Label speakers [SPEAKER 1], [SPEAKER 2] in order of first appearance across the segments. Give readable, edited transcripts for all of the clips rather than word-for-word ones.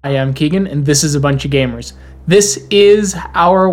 [SPEAKER 1] I am Keegan, and this is A Bunch of Gamers. This is our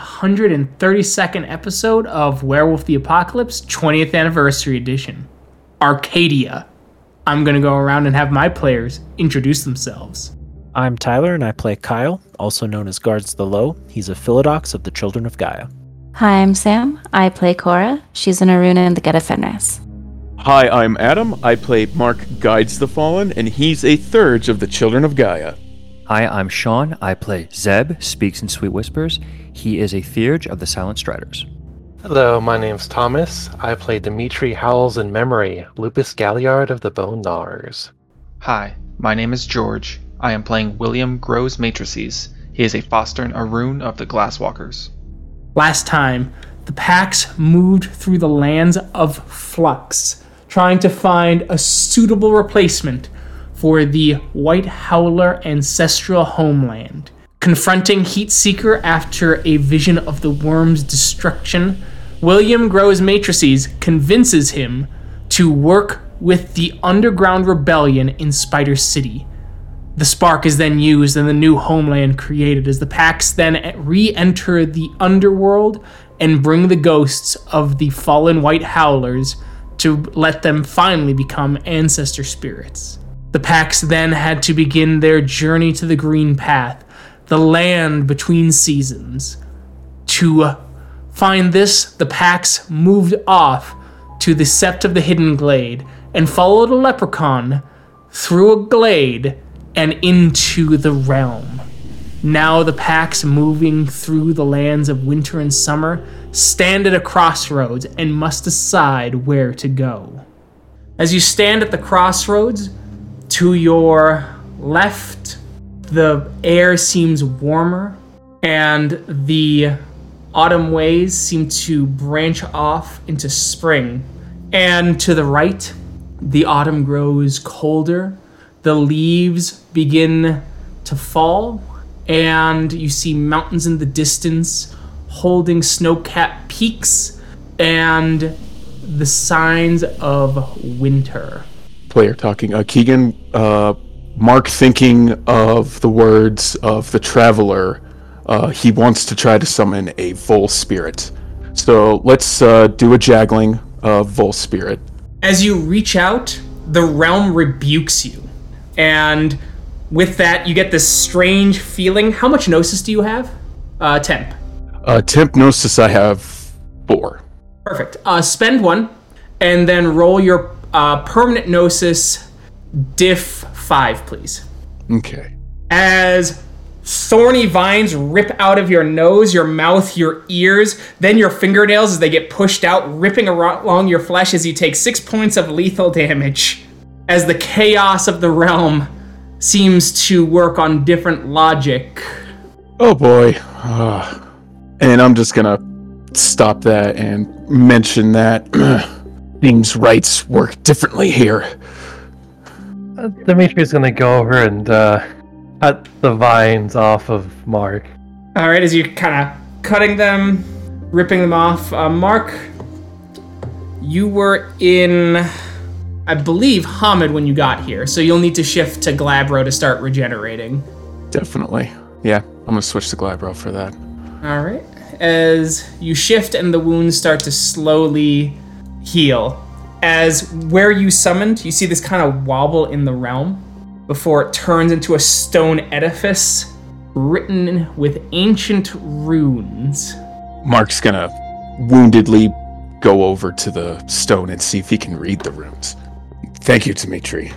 [SPEAKER 1] 132nd episode of Werewolf the Apocalypse 20th Anniversary Edition, Arcadia. I'm going to go around and have my players introduce themselves.
[SPEAKER 2] I'm Tyler, and I play Kyle, also known as Guards the Low. He's a Philodox of the Children of Gaia.
[SPEAKER 3] Hi, I'm Sam. I play Cora. She's an Aruna in the Geta Fenris.
[SPEAKER 4] Hi, I'm Adam. I play Mark Guides the Fallen, and he's a Thurge of the Children of Gaia.
[SPEAKER 5] Hi, I'm Sean. I play Zeb, Speaks in Sweet Whispers. He is a Theurge of the Silent Striders.
[SPEAKER 6] Hello, my name's Thomas. I play Dimitri Howells in Memory, Lupus Galliard of the Bone Gnawers.
[SPEAKER 7] Hi, my name is George. I am playing William Grows Matrices. He is a Fostern Arun of the Glasswalkers.
[SPEAKER 1] Last time, the Pax moved through the lands of Flux, trying to find a suitable replacement for the White Howler ancestral homeland. Confronting Heatseeker after a vision of the worm's destruction, William Grows Matrices convinces him to work with the underground rebellion in Spider City. The spark is then used and the new homeland created as the Pax then re-enter the underworld and bring the ghosts of the fallen White Howlers to let them finally become ancestor spirits. The Pax then had to begin their journey to the Green Path, the land between seasons. To find this, the Pax moved off to the Sept of the Hidden Glade and followed a leprechaun through a glade and into the realm. Now the Pax, moving through the lands of winter and summer, stand at a crossroads and must decide where to go. As you stand at the crossroads, to your left, the air seems warmer, and the autumn ways seem to branch off into spring. And to the right, the autumn grows colder, the leaves begin to fall, and you see mountains in the distance holding snow-capped peaks and the signs of winter.
[SPEAKER 4] Player talking. Keegan, Mark thinking of the words of the Traveler. He wants to try to summon a Vol Spirit. So let's do a juggling of Vol Spirit.
[SPEAKER 1] As you reach out, the realm rebukes you. And with that, you get this strange feeling. How much Gnosis do you have? Temp.
[SPEAKER 4] Temp Gnosis, I have 4.
[SPEAKER 1] Perfect. Spend 1, and then roll your permanent Gnosis diff 5, please.
[SPEAKER 4] Okay.
[SPEAKER 1] As thorny vines rip out of your nose, your mouth, your ears, then your fingernails as they get pushed out, ripping along your flesh as you take 6 points of lethal damage. As the chaos of the realm seems to work on different logic.
[SPEAKER 4] Oh boy. And I'm just gonna stop that and mention that Dean's rights work differently here.
[SPEAKER 6] Dimitri's gonna go over and cut the vines off of Mark.
[SPEAKER 1] Alright, as you're kind of cutting them, ripping them off. Mark, you were in, I believe, Hamid when you got here, so you'll need to shift to Glabro to start regenerating.
[SPEAKER 4] Definitely. Yeah, I'm gonna switch to Glabro for that.
[SPEAKER 1] Alright. As you shift and the wounds start to slowly heal. As where you summoned, you see this kind of wobble in the realm before it turns into a stone edifice written with ancient runes.
[SPEAKER 4] Mark's gonna woundedly go over to the stone and see if he can read the runes. Thank you, Dimitri.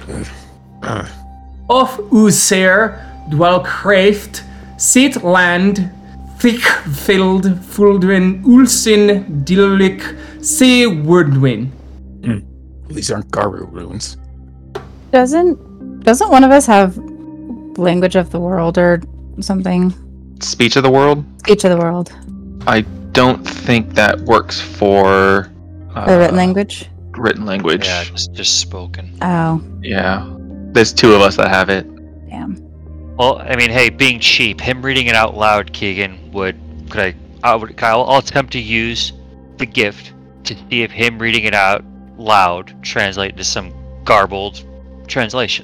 [SPEAKER 1] Of User dwell craft, sit land, thick filled Fuldrin Ulsin Dilulik Se Wordwin.
[SPEAKER 4] These aren't Garu runes.
[SPEAKER 3] Doesn't one of us have language of the world or something?
[SPEAKER 7] Speech of the World?
[SPEAKER 3] Speech of the world.
[SPEAKER 7] I don't think that works for...
[SPEAKER 3] The written language?
[SPEAKER 7] Written language.
[SPEAKER 5] Yeah, just spoken.
[SPEAKER 3] Oh.
[SPEAKER 7] Yeah. There's 2 of us that have it.
[SPEAKER 3] Damn.
[SPEAKER 5] Well, I mean, hey, being cheap, him reading it out loud, Keegan, I'll attempt to use the gift to see if him reading it out loud translate to some garbled translation.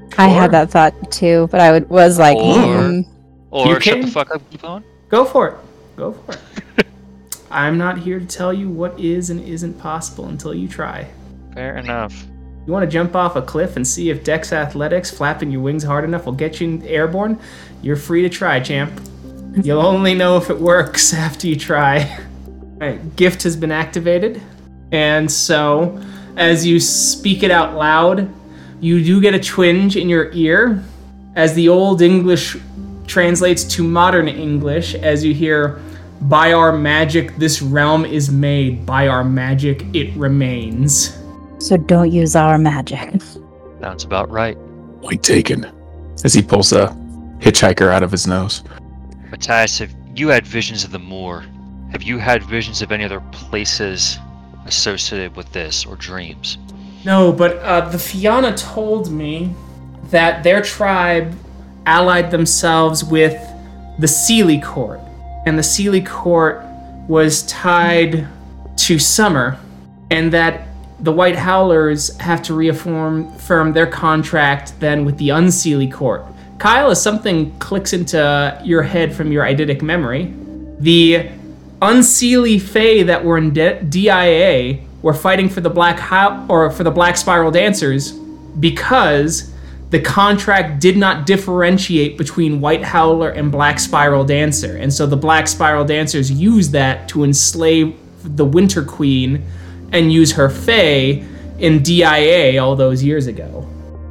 [SPEAKER 3] I had that thought too, but I was like,
[SPEAKER 5] Or shut
[SPEAKER 1] can-
[SPEAKER 5] the fuck up, keep going.
[SPEAKER 1] Go for it. Go for it. I'm not here to tell you what is and isn't possible until you try.
[SPEAKER 5] Fair enough.
[SPEAKER 1] You want to jump off a cliff and see if Dex Athletics flapping your wings hard enough will get you airborne? You're free to try, champ. You'll only know if it works after you try. Alright, gift has been activated. And so, as you speak it out loud, you do get a twinge in your ear as the Old English translates to modern English as you hear, "By our magic this realm is made, by our magic it remains."
[SPEAKER 3] so don't use our magic.
[SPEAKER 5] Sounds about right.
[SPEAKER 4] Point taken. As he pulls a hitchhiker out of his nose.
[SPEAKER 5] Matthias, have you had visions of the moor? Have you had visions of any other places associated with this, or dreams?
[SPEAKER 1] No, but the Fianna told me that their tribe allied themselves with the Sealy Court, and the Sealy Court was tied to Summer, and that the White Howlers have to reaffirm their contract then with the Unseelie Court. Kyle, as something clicks into your head from your eidetic memory, the Unseelie Fae that were in DIA were fighting for the Black Spiral Dancers because the contract did not differentiate between White Howler and Black Spiral Dancer, and so the Black Spiral Dancers used that to enslave the Winter Queen and use her Fae in DIA all those years ago.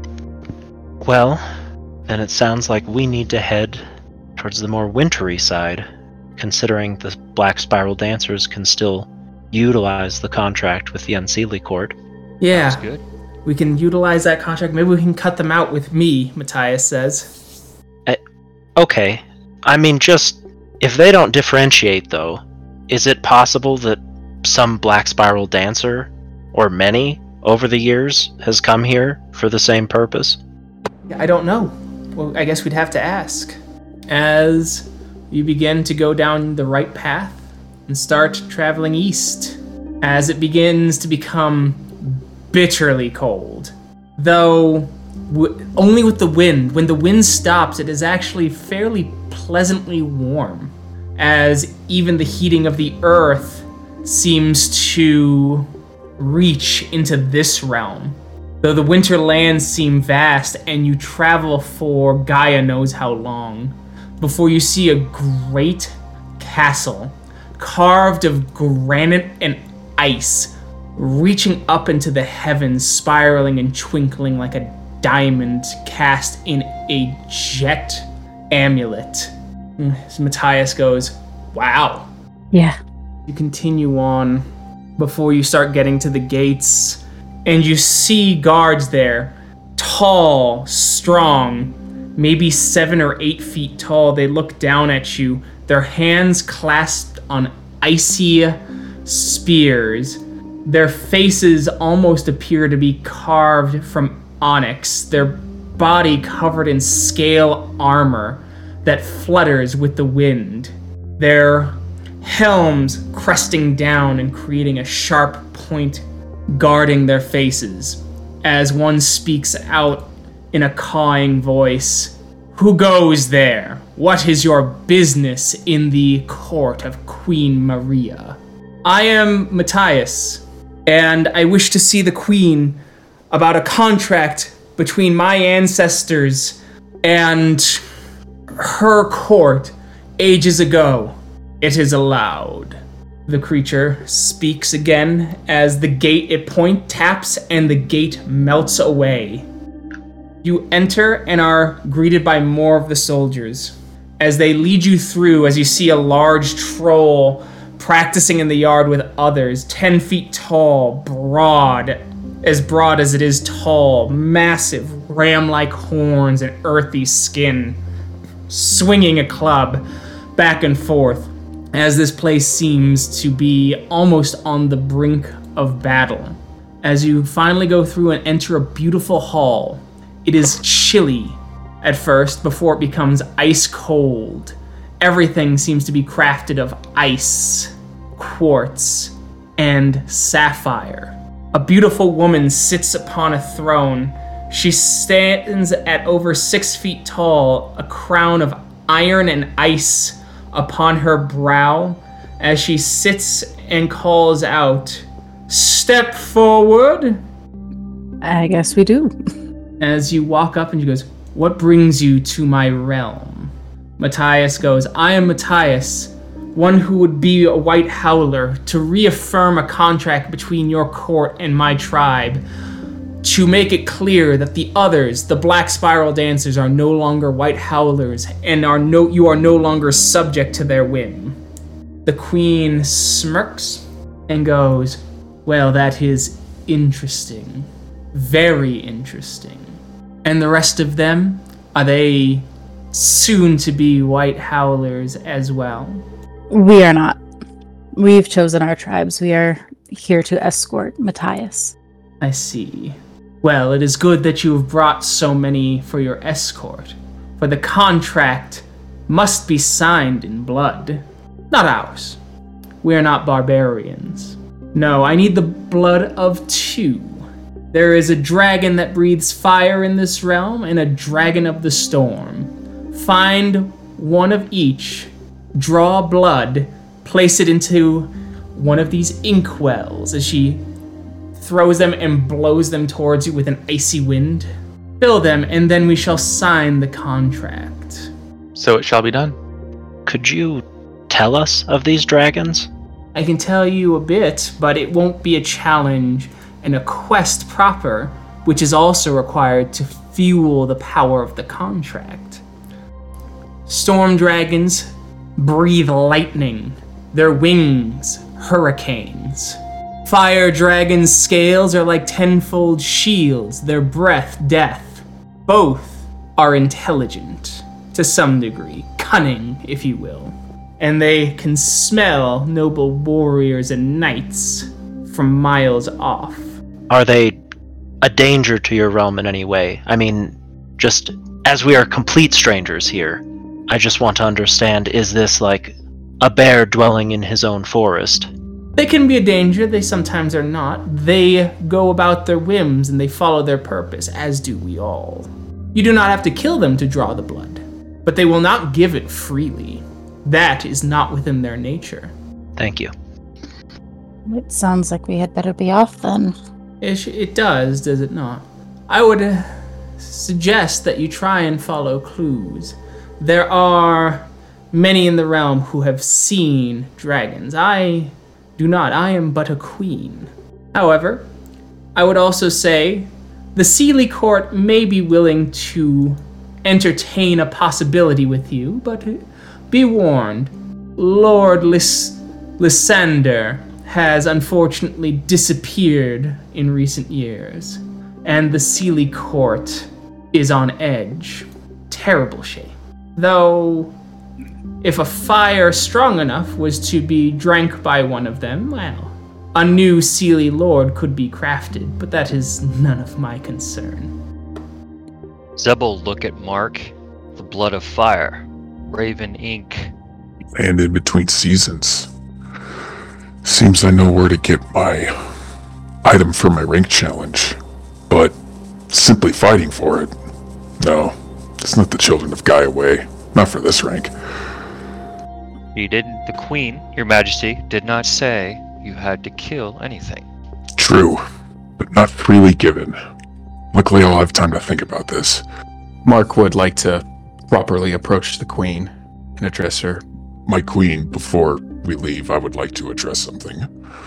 [SPEAKER 2] Well, then it sounds like we need to head towards the more wintry side, considering the Black Spiral Dancers can still utilize the contract with the Unseelie Court.
[SPEAKER 1] Yeah,
[SPEAKER 5] That's good.
[SPEAKER 1] we can utilize that contract. Maybe we can cut them out with me, Matthias says.
[SPEAKER 2] Okay, I mean, just if they don't differentiate, though, is it possible that some Black Spiral Dancer, or many, over the years, has come here for the same purpose?
[SPEAKER 1] I don't know. Well, I guess we'd have to ask. As you begin to go down the right path and start traveling east, as it begins to become bitterly cold. Though, only with the wind. When the wind stops, it is actually fairly pleasantly warm, as even the heating of the earth seems to reach into this realm. Though the winter lands seem vast, and you travel for Gaia knows how long, before you see a great castle, carved of granite and ice, reaching up into the heavens, spiraling and twinkling like a diamond cast in a jet amulet. As Matthias goes, "Wow."
[SPEAKER 3] Yeah.
[SPEAKER 1] You continue on before you start getting to the gates, and you see guards there, tall, strong, maybe 7 or 8 feet tall. They look down at you, their hands clasped on icy spears. Their faces almost appear to be carved from onyx, their body covered in scale armor that flutters with the wind. Their helms cresting down and creating a sharp point guarding their faces, as one speaks out in a cawing voice. "Who goes there? What is your business in the court of Queen Maria?" "I am Matthias, and I wish to see the Queen about a contract between my ancestors and her court ages ago. It is allowed." The creature speaks again as the gate it point taps and the gate melts away. You enter and are greeted by more of the soldiers. As they lead you through, as you see a large troll practicing in the yard with others, 10 feet tall, broad as it is tall, massive ram-like horns and earthy skin, swinging a club back and forth, as this place seems to be almost on the brink of battle. As you finally go through and enter a beautiful hall, it is chilly at first before it becomes ice cold. Everything seems to be crafted of ice, quartz, and sapphire. A beautiful woman sits upon a throne, She stands at over 6 feet tall, a crown of iron and ice upon her brow, as she sits and calls out, "Step forward!"
[SPEAKER 3] I guess we do.
[SPEAKER 1] As you walk up and she goes, "What brings you to my realm?" Matthias goes, "I am Matthias, one who would be a white howler, to reaffirm a contract between your court and my tribe, to make it clear that the others, the Black Spiral Dancers, are no longer white howlers and you are no longer subject to their whim." The queen smirks and goes, "Well, that is interesting. Very interesting. And the rest of them, are they soon to be white howlers as well?"
[SPEAKER 3] We are not. We've chosen our tribes. We are here to escort Matthias.
[SPEAKER 1] I see. Well, it is good that you have brought so many for your escort, for the contract must be signed in blood. Not ours. We are not barbarians. No, I need the blood of 2. There is a dragon that breathes fire in this realm, and a dragon of the storm. Find one of each, draw blood, place it into one of these inkwells as she throws them and blows them towards you with an icy wind. Fill them, and then we shall sign the contract.
[SPEAKER 7] So it shall be done.
[SPEAKER 2] Could you tell us of these dragons?
[SPEAKER 1] I can tell you a bit, but it won't be a challenge and a quest proper, which is also required to fuel the power of the contract. Storm dragons breathe lightning, their wings hurricanes. Fire dragons' scales are like tenfold shields, their breath death. Both are intelligent, to some degree, cunning, if you will. And they can smell noble warriors and knights from miles off.
[SPEAKER 2] Are they a danger to your realm in any way? I mean, just as we are complete strangers here, I just want to understand, is this like a bear dwelling in his own forest?
[SPEAKER 1] They can be a danger, they sometimes are not. They go about their whims and they follow their purpose, as do we all. You do not have to kill them to draw the blood, but they will not give it freely. That is not within their nature.
[SPEAKER 2] Thank you.
[SPEAKER 3] It sounds like we had better be off then.
[SPEAKER 1] It does it not? I would suggest that you try and follow clues. There are many in the realm who have seen dragons. I do not. I am but a queen. However, I would also say the Sealy Court may be willing to entertain a possibility with you, but be warned, Lord Lysander has unfortunately disappeared in recent years, and the Sealy Court is on edge. Terrible shape. Though, if a fire strong enough was to be drank by one of them, well, a new Sealy Lord could be crafted, but that is none of my concern.
[SPEAKER 5] Zeb will look at Mark. The blood of fire. Raven ink.
[SPEAKER 8] And in between seasons. Seems I know where to get my item for my rank challenge. But simply fighting for it? No. It's not the Children of Gaia way. Not for this rank.
[SPEAKER 5] You didn't. The Queen, Your Majesty, did not say you had to kill anything.
[SPEAKER 8] True. But not freely given. Luckily I'll have time to think about this.
[SPEAKER 4] Mark would like to properly approach the queen and address her.
[SPEAKER 8] My queen, before we leave, I would like to address something.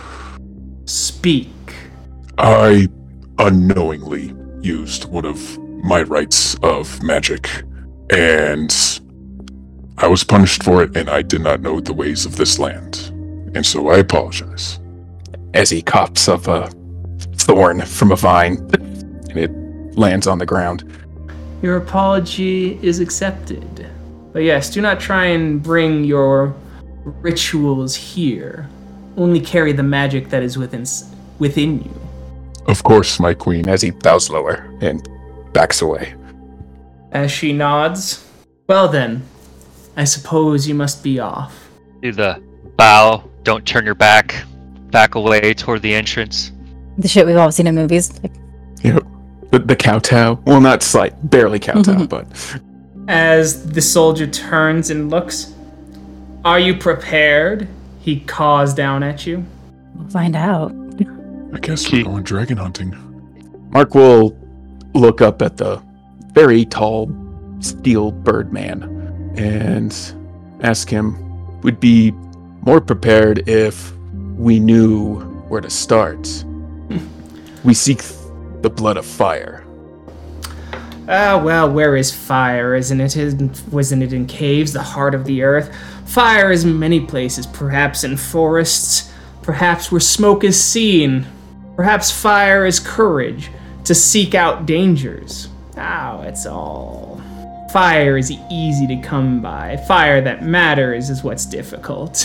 [SPEAKER 1] Speak.
[SPEAKER 8] I unknowingly used one of my rights of magic, and I was punished for it, and I did not know the ways of this land. And so I apologize.
[SPEAKER 4] As he cops up a thorn from a vine, and it lands on the ground.
[SPEAKER 1] Your apology is accepted. But yes, do not try and bring your rituals here. Only carry the magic that is within you.
[SPEAKER 8] Of course, my queen.
[SPEAKER 4] As he bows lower and backs away.
[SPEAKER 1] As she nods, well then, I suppose you must be off.
[SPEAKER 5] Do the bow, don't turn your back away toward the entrance.
[SPEAKER 3] The shit we've all seen in movies. Like,
[SPEAKER 4] Yep. The kowtow. Well, not slight, barely kowtow, but
[SPEAKER 1] As the soldier turns and looks, are you prepared? He caws down at you.
[SPEAKER 3] We'll find out.
[SPEAKER 8] I guess we're going dragon hunting.
[SPEAKER 4] Mark will look up at the very tall steel birdman and ask him, "Would be more prepared if we knew where to start. We seek the blood of fire."
[SPEAKER 1] Well, where is fire? Wasn't it in caves, the heart of the earth? Fire is in many places, perhaps in forests, perhaps where smoke is seen. Perhaps fire is courage to seek out dangers. It's all. Fire is easy to come by. Fire that matters is what's difficult.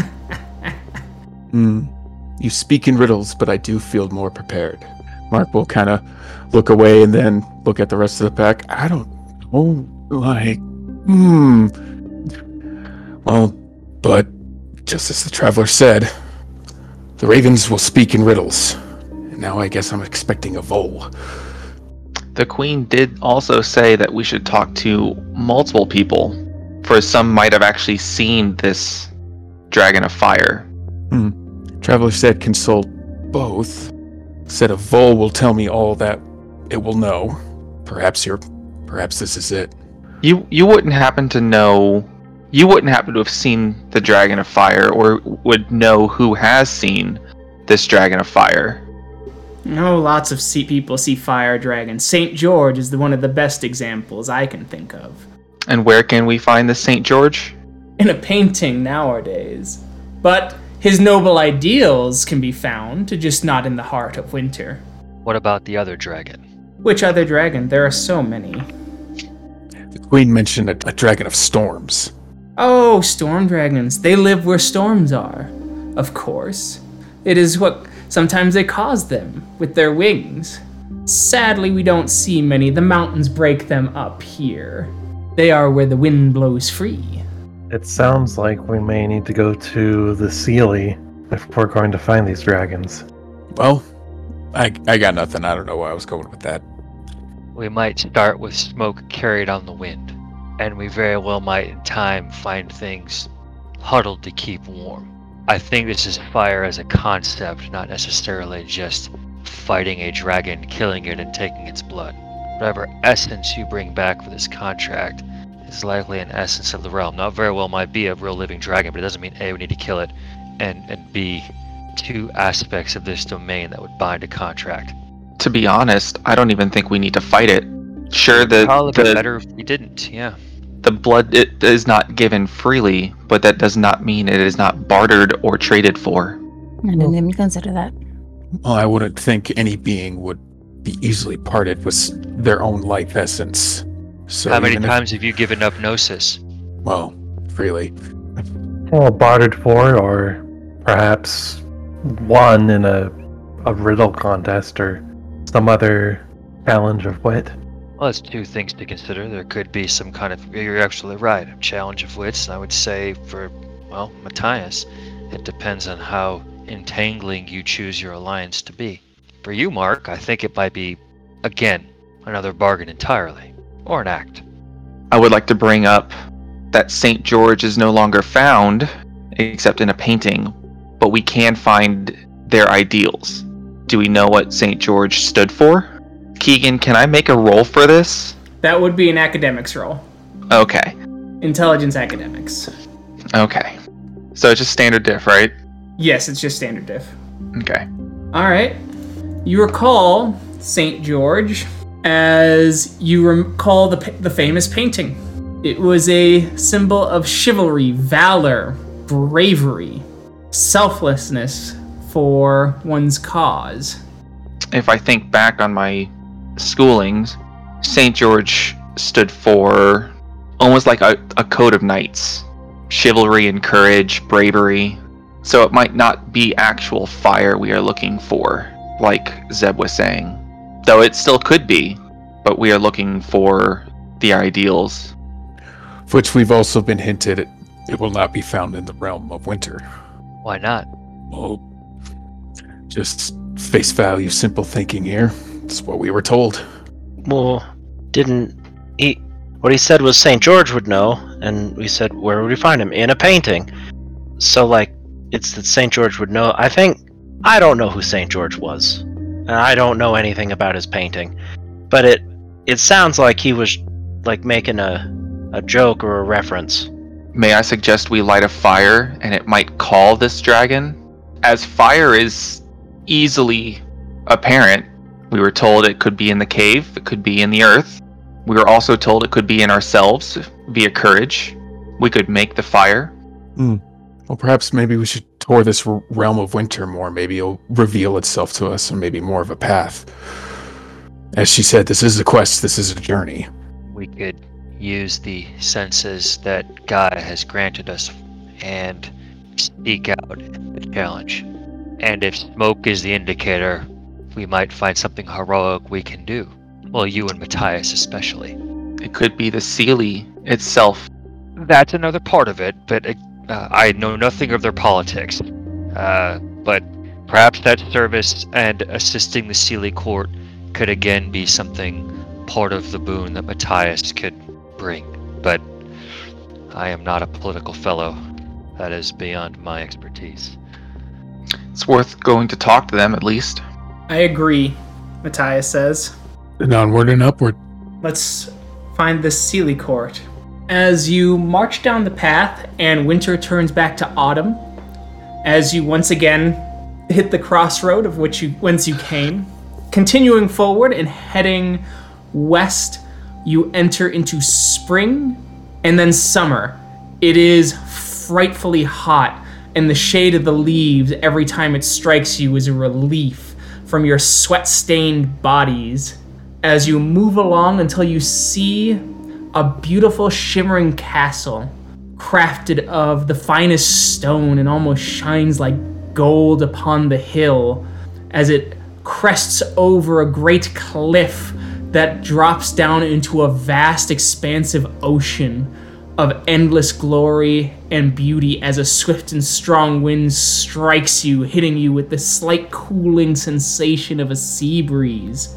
[SPEAKER 4] You speak in riddles, but I do feel more prepared. Mark will kind of look away and then look at the rest of the pack. I don't know, Well, but just as the traveler said, the ravens will speak in riddles. And now I guess I'm expecting a vole.
[SPEAKER 7] The queen did also say that we should talk to multiple people, for some might have actually seen this dragon of fire.
[SPEAKER 4] Traveler said consult both. Said a vole will tell me all that it will know. Perhaps this is it.
[SPEAKER 7] You wouldn't happen to know. You wouldn't happen to have seen the dragon of fire, or would know who has seen this dragon of fire.
[SPEAKER 1] Lots of people see fire dragons. St. George is one of the best examples I can think of.
[SPEAKER 7] And where can we find the St. George?
[SPEAKER 1] In a painting nowadays. But his noble ideals can be found, just not in the heart of winter.
[SPEAKER 5] What about the other dragon?
[SPEAKER 1] Which other dragon? There are so many.
[SPEAKER 4] The queen mentioned a dragon of storms.
[SPEAKER 1] Oh, storm dragons. They live where storms are. Of course. It is what sometimes they cause them with their wings. Sadly, we don't see many. The mountains break them up here. They are where the wind blows free.
[SPEAKER 6] It sounds like we may need to go to the Sealy if we're going to find these dragons.
[SPEAKER 4] Well, I got nothing. I don't know why I was going with that.
[SPEAKER 5] We might start with smoke carried on the wind, and we very well might in time find things huddled to keep warm. I think this is fire as a concept, not necessarily just fighting a dragon, killing it, and taking its blood. Whatever essence you bring back for this contract is likely an essence of the realm. Not very well might be a real living dragon, but it doesn't mean A, we need to kill it, and B, two aspects of this domain that would bind a contract.
[SPEAKER 7] To be honest, I don't even think we need to fight it. Sure,
[SPEAKER 5] Probably better if we didn't, yeah.
[SPEAKER 7] The blood it is not given freely, but that does not mean it is not bartered or traded for.
[SPEAKER 3] I didn't even consider that.
[SPEAKER 4] Well, I wouldn't think any being would be easily parted with their own life essence. So
[SPEAKER 5] How many times have you given up Gnosis?
[SPEAKER 4] Well, freely.
[SPEAKER 6] Well, bartered for, or perhaps won in a riddle contest or some other challenge of wit.
[SPEAKER 5] Well, that's two things to consider. There could be some kind of, you're absolutely right, a challenge of wits. And I would say for, Matthias, it depends on how entangling you choose your alliance to be. For you, Mark, I think it might be, again, another bargain entirely, or an act.
[SPEAKER 7] I would like to bring up that St. George is no longer found, except in a painting, but we can find their ideals. Do we know what St. George stood for? Keegan, can I make a roll for this?
[SPEAKER 1] That would be an academics roll.
[SPEAKER 7] Okay.
[SPEAKER 1] Intelligence academics.
[SPEAKER 7] Okay. So it's just standard diff, right?
[SPEAKER 1] Yes, it's just standard diff.
[SPEAKER 7] Okay.
[SPEAKER 1] Alright. You recall St. George as you recall the famous painting. It was a symbol of chivalry, valor, bravery, selflessness for one's cause.
[SPEAKER 7] If I think back on my schoolings, St. George stood for almost like a code of knights. Chivalry and courage, bravery. So it might not be actual fire we are looking for, like Zeb was saying. Though it still could be, but we are looking for the ideals.
[SPEAKER 4] Which we've also been hinted it will not be found in the realm of winter.
[SPEAKER 5] Why not?
[SPEAKER 4] Well, just face value, simple thinking here. It's what we were told.
[SPEAKER 2] Well, didn't he... What he said was St. George would know, and we said, where would we find him? In a painting. So, it's that St. George would know. I don't know who St. George was. And I don't know anything about his painting. But it sounds like he was, making a joke or a reference.
[SPEAKER 7] May I suggest we light a fire, and it might call this dragon? As fire is easily apparent, we were told it could be in the cave, it could be in the earth. We were also told it could be in ourselves, via courage. We could make the fire.
[SPEAKER 4] Well, perhaps maybe we should tour this realm of winter more. Maybe it'll reveal itself to us, and maybe more of a path. As she said, this is a quest, this is a journey.
[SPEAKER 5] We could use the senses that Gaia has granted us and speak out the challenge. And if smoke is the indicator, we might find something heroic we can do. Well, you and Matthias especially.
[SPEAKER 7] It could be the Seelie itself.
[SPEAKER 5] That's another part of it, but I know nothing of their politics. But perhaps that service and assisting the Seelie court could again be something part of the boon that Matthias could bring. But I am not a political fellow. That is beyond my expertise.
[SPEAKER 7] It's worth going to talk to them at least.
[SPEAKER 1] I agree, Matthias says.
[SPEAKER 8] And onward and upward.
[SPEAKER 1] Let's find the Seelie Court. As you march down the path and winter turns back to autumn, as you once again hit the crossroad of whence you came, continuing forward and heading west, you enter into spring and then summer. It is frightfully hot, and the shade of the leaves every time it strikes you is a relief from your sweat-stained bodies. As you move along until you see a beautiful shimmering castle crafted of the finest stone and almost shines like gold upon the hill as it crests over a great cliff that drops down into a vast expansive ocean of endless glory and beauty as a swift and strong wind strikes you, hitting you with the slight cooling sensation of a sea breeze.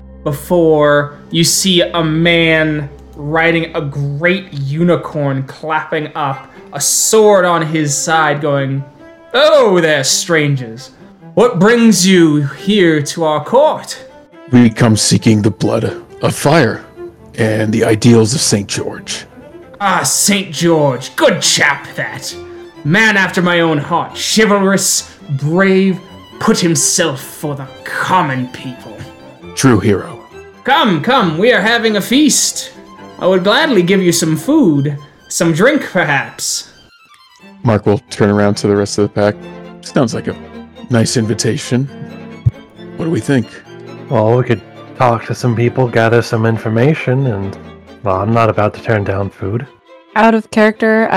[SPEAKER 1] Before you see a man riding a great unicorn clapping up, a sword on his side going, "Oh there, strangers. What brings you here to our court?"
[SPEAKER 4] We come seeking the blood of fire and the ideals of St. George.
[SPEAKER 1] Ah, St. George, good chap that. Man after my own heart, chivalrous, brave, put himself for the common people.
[SPEAKER 4] True hero.
[SPEAKER 1] Come, we are having a feast. I would gladly give you some food, some drink perhaps.
[SPEAKER 4] Mark will turn around to the rest of the pack. Sounds like a nice invitation. What do we think?
[SPEAKER 6] Well, we could talk to some people, gather some information, and, well, I'm not about to turn down food.
[SPEAKER 3] Out of character,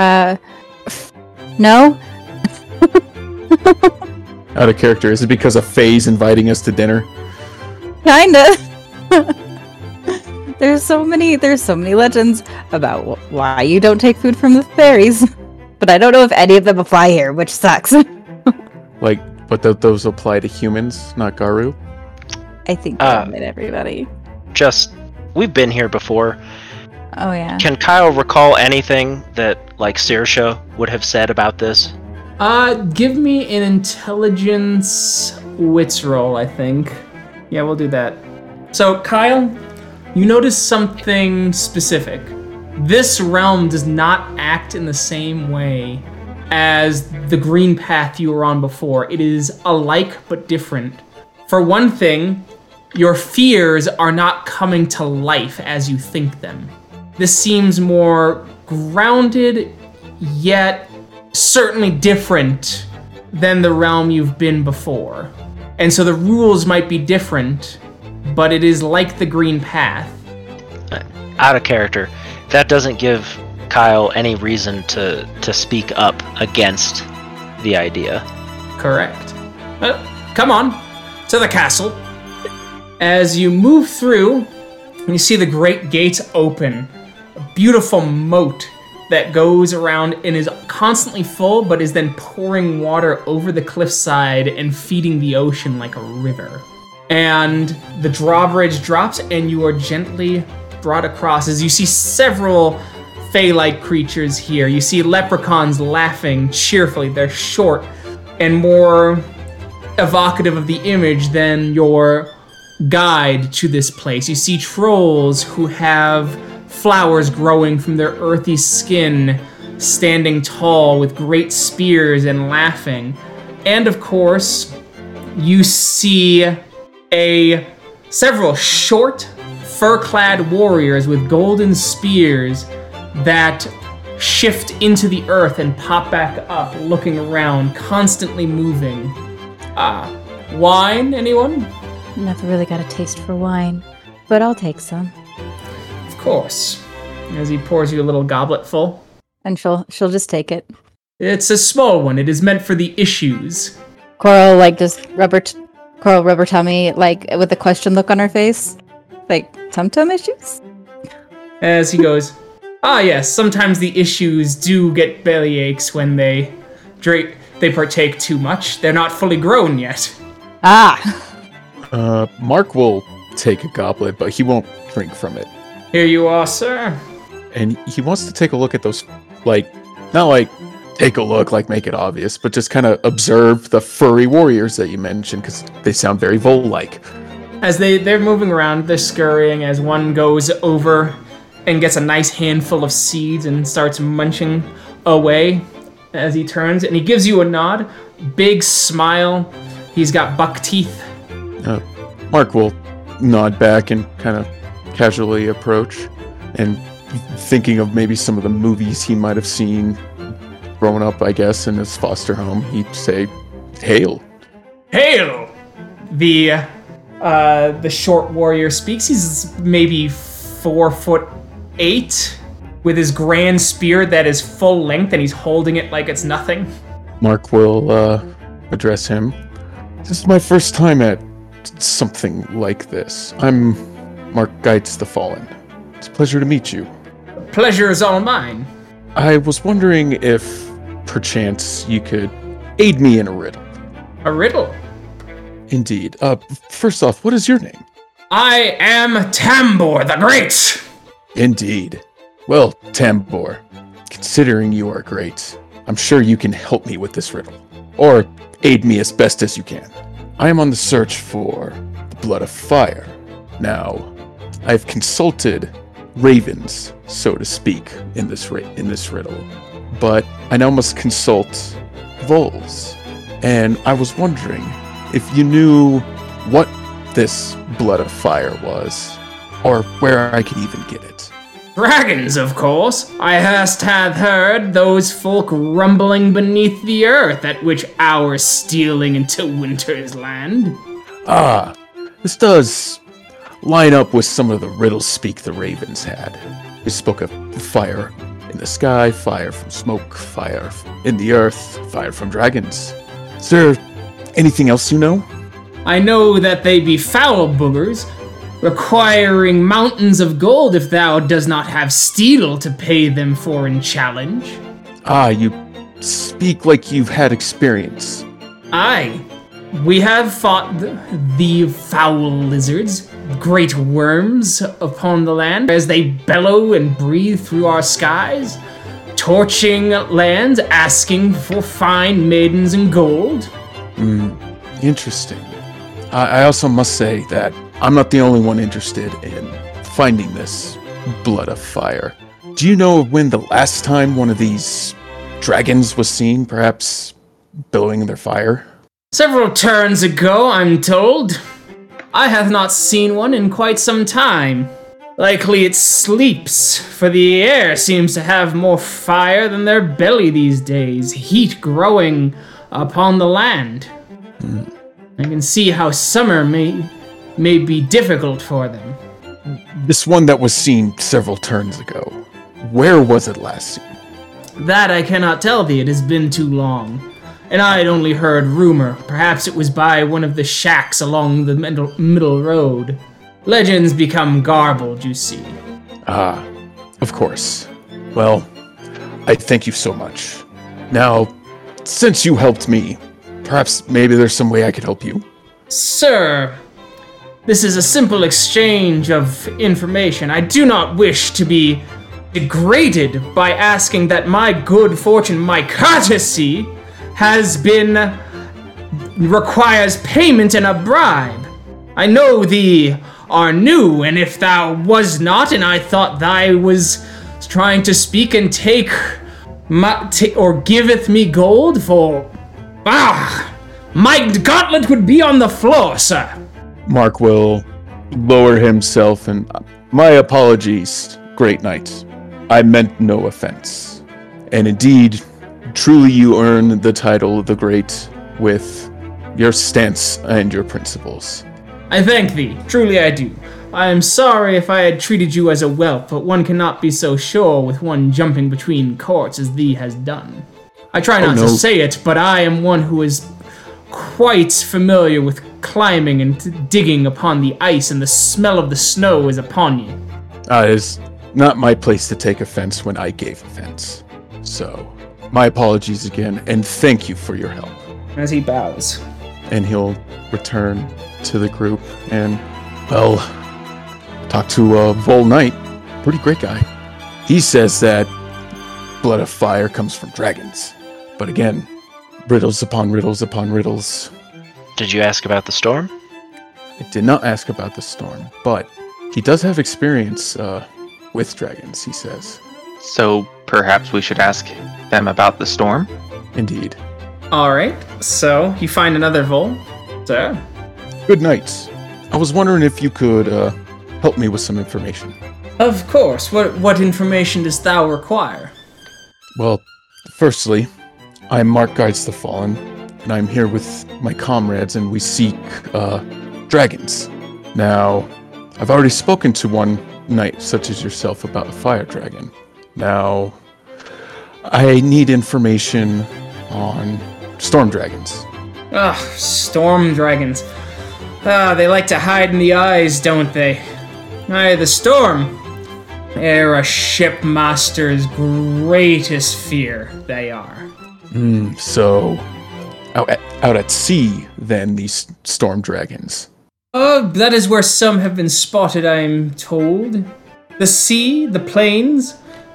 [SPEAKER 3] no?
[SPEAKER 4] Out of character, is it because of Faye's inviting us to dinner?
[SPEAKER 3] Kinda. There's so many legends about why you don't take food from the fairies, but I don't know if any of them apply here, which sucks.
[SPEAKER 4] But those apply to humans, not Garu?
[SPEAKER 3] I think that everybody.
[SPEAKER 2] We've been here before.
[SPEAKER 3] Oh yeah.
[SPEAKER 2] Can Kyle recall anything that, Saoirse would have said about this?
[SPEAKER 1] Give me an intelligence wits roll, I think. Yeah, we'll do that. So, Kyle, you notice something specific. This realm does not act in the same way as the green path you were on before. It is alike but different. For one thing, your fears are not coming to life as you think them. This seems more grounded, yet certainly different than the realm you've been before. And so the rules might be different, but it is like the green path.
[SPEAKER 2] Out of character. That doesn't give Kyle any reason to speak up against the idea.
[SPEAKER 1] Correct. Come on, to the castle. As you move through, you see the great gates open. A beautiful moat that goes around and is constantly full, but is then pouring water over the cliffside and feeding the ocean like a river. and the drawbridge drops, and you are gently brought across as you see several Fey-like creatures here. You see leprechauns laughing cheerfully. They're short and more evocative of the image than your guide to this place. You see trolls who have flowers growing from their earthy skin, standing tall with great spears and laughing. And of course, you see several short, fur-clad warriors with golden spears that shift into the earth and pop back up, looking around, constantly moving. Wine, anyone?
[SPEAKER 3] Never really got a taste for wine, but I'll take some.
[SPEAKER 1] Of course. As he pours you a little goblet full.
[SPEAKER 3] And she'll just take it.
[SPEAKER 1] It's a small one. It is meant for the issues.
[SPEAKER 3] Coral Coral rubber tummy, like with a question look on her face. Like, tum-tum issues?
[SPEAKER 1] As he goes, yes, sometimes the issues do get belly aches when they partake too much. They're not fully grown yet.
[SPEAKER 4] Mark will take a goblet, but he won't drink from it.
[SPEAKER 1] Here you are, sir.
[SPEAKER 4] And he wants to take a look at those, not take a look, make it obvious, but just kind of observe the furry warriors that you mentioned, because they sound very vole-like.
[SPEAKER 1] As they're moving around, they're scurrying as one goes over and gets a nice handful of seeds and starts munching away as he turns, and he gives you a nod, big smile. He's got buck teeth.
[SPEAKER 4] Mark will nod back and kind of casually approach, and thinking of maybe some of the movies he might have seen growing up, I guess, in his foster home, he'd say, "Hail."
[SPEAKER 1] Hail! The short warrior speaks. He's maybe 4'8", with his grand spear that is full length, and he's holding it like it's nothing.
[SPEAKER 4] Mark will address him. This is my first time at something like this. I'm Mark Geitz the Fallen. It's a pleasure to meet you.
[SPEAKER 1] Pleasure is all mine.
[SPEAKER 4] I was wondering if, perchance, you could aid me in a riddle.
[SPEAKER 1] A riddle?
[SPEAKER 4] Indeed. First off, what is your name?
[SPEAKER 1] I am Tambor the Great!
[SPEAKER 4] Indeed. Well, Tambor, considering you are great, I'm sure you can help me with this riddle. Or aid me as best as you can. I am on the search for the blood of fire. Now, I've consulted ravens, so to speak, in this riddle, but I now must consult voles. And I was wondering if you knew what this blood of fire was, or where I could even get it.
[SPEAKER 1] Dragons, of course. I hast have heard those folk rumbling beneath the earth, at which hour stealing into winter's land.
[SPEAKER 4] This does line up with some of the riddle speak the ravens had. They spoke of fire in the sky, fire from smoke, fire in the earth, fire from dragons. Is there anything else you know?
[SPEAKER 1] I know that they be foul boogers, requiring mountains of gold if thou does not have steel to pay them for in challenge.
[SPEAKER 4] You speak like you've had experience.
[SPEAKER 1] Aye. We have fought the foul lizards, great worms upon the land, as they bellow and breathe through our skies, torching lands, asking for fine maidens and gold.
[SPEAKER 4] Interesting. I also must say that I'm not the only one interested in finding this blood of fire. Do you know when the last time one of these dragons was seen, perhaps billowing their fire?
[SPEAKER 1] Several turns ago, I'm told. I have not seen one in quite some time. Likely it sleeps, for the air seems to have more fire than their belly these days, heat growing upon the land. I can see how summer may be difficult for them.
[SPEAKER 4] This one that was seen several turns ago, where was it last seen?
[SPEAKER 1] That I cannot tell thee, it has been too long. And I had only heard rumor. Perhaps it was by one of the shacks along the middle road. Legends become garbled, you see.
[SPEAKER 4] Of course. Well, I thank you so much. Now, since you helped me, perhaps maybe there's some way I could help you.
[SPEAKER 1] Sir, This is a simple exchange of information. I do not wish to be degraded by asking that my good fortune, my courtesy, requires payment and a bribe. I know thee are new, and if thou was not, and I thought thy was trying to speak and take or giveth me gold for, my gauntlet would be on the floor, sir.
[SPEAKER 4] Mark will lower himself and, my apologies, Great Knight. I meant no offense. And indeed, truly you earn the title of the Great with your stance and your principles.
[SPEAKER 1] I thank thee. Truly I do. I am sorry if I had treated you as a whelp, but one cannot be so sure with one jumping between courts as thee has done. I try not to say it, but I am one who is quite familiar with climbing and digging upon the ice, and the smell of the snow is upon you.
[SPEAKER 4] It is not my place to take offense when I gave offense. So, my apologies again, and thank you for your help.
[SPEAKER 1] As he bows.
[SPEAKER 4] And he'll return to the group and, well, talk to Vol Knight. Pretty great guy. He says that blood of fire comes from dragons. But again, riddles upon riddles upon riddles.
[SPEAKER 2] Did you ask about the storm?
[SPEAKER 4] I did not ask about the storm, but he does have experience with dragons, he says.
[SPEAKER 7] So perhaps we should ask them about the storm?
[SPEAKER 4] Indeed.
[SPEAKER 1] Alright, so you find another Vol. Sir?
[SPEAKER 4] Good night. I was wondering if you could help me with some information.
[SPEAKER 1] Of course. What information dost thou require?
[SPEAKER 4] Well, firstly, I'm Mark Guides the Fallen, and I'm here with my comrades, and we seek dragons. Now, I've already spoken to one knight such as yourself about a fire dragon. Now, I need information on storm dragons.
[SPEAKER 1] Storm dragons. They like to hide in the eyes, don't they? Aye, the storm. They're a shipmaster's greatest fear, they are.
[SPEAKER 4] So, out at sea, then, these storm dragons.
[SPEAKER 1] That is where some have been spotted, I'm told. The sea, the plains.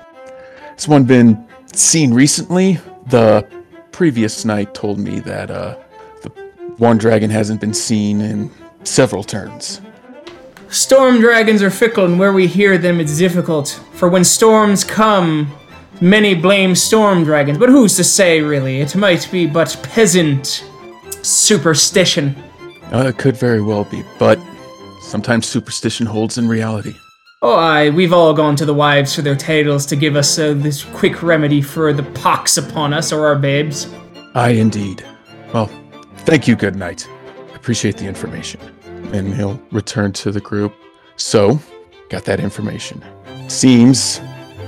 [SPEAKER 4] Has one been seen recently? The previous night told me that the one dragon hasn't been seen in several turns.
[SPEAKER 1] Storm dragons are fickle, and where we hear them, it's difficult. For when storms come, many blame storm dragons, but who's to say, really? It might be but peasant superstition.
[SPEAKER 4] It could very well be, but sometimes superstition holds in reality.
[SPEAKER 1] Oh, aye, we've all gone to the wives for their tales to give us this quick remedy for the pox upon us or our babes.
[SPEAKER 4] Aye, indeed. Well, thank you, good night. Appreciate the information. And he'll return to the group. So, got that information. Seems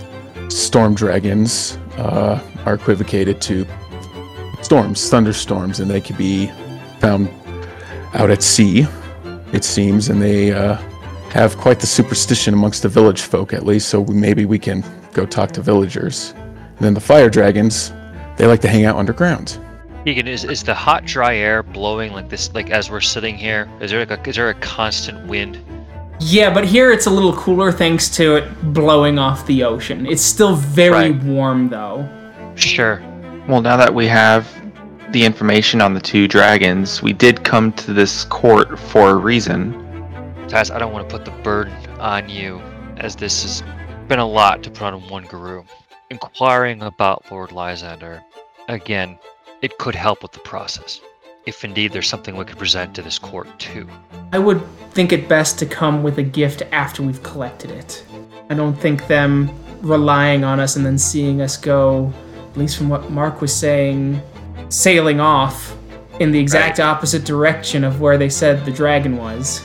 [SPEAKER 4] storm dragons are equivocated to storms, thunderstorms, and they can be found out at sea, it seems, and they have quite the superstition amongst the village folk, at least, so maybe we can go talk to villagers. And then the fire dragons, they like to hang out underground.
[SPEAKER 5] Keegan, is the hot, dry air blowing like this, like as we're sitting here? Is there a constant wind?
[SPEAKER 1] Yeah, but here it's a little cooler thanks to it blowing off the ocean. It's still very warm, though.
[SPEAKER 5] Sure.
[SPEAKER 7] Well, now that we have the information on the two dragons, we did come to this court for a reason.
[SPEAKER 5] Taz, I don't want to put the burden on you, as this has been a lot to put on one guru. Inquiring about Lord Lysander, again, it could help with the process, if indeed there's something we could present to this court too.
[SPEAKER 1] I would think it best to come with a gift after we've collected it. I don't think them relying on us and then seeing us go, at least from what Mark was saying, sailing off in the exact opposite direction of where they said the dragon was.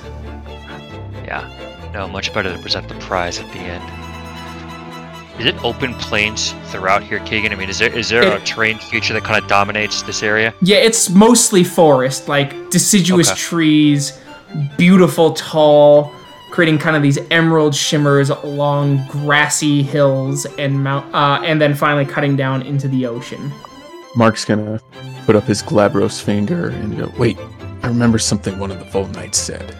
[SPEAKER 5] Yeah, no, much better to present the prize at the end. Is it open plains throughout here, Keegan? I mean, is there a terrain feature that kind of dominates this area?
[SPEAKER 1] Yeah, it's mostly forest, like deciduous trees, beautiful, tall, creating kind of these emerald shimmers along grassy hills and and then finally cutting down into the ocean.
[SPEAKER 4] Mark's gonna put up his glabrose finger and go, wait, I remember something one of the Vol Knights said.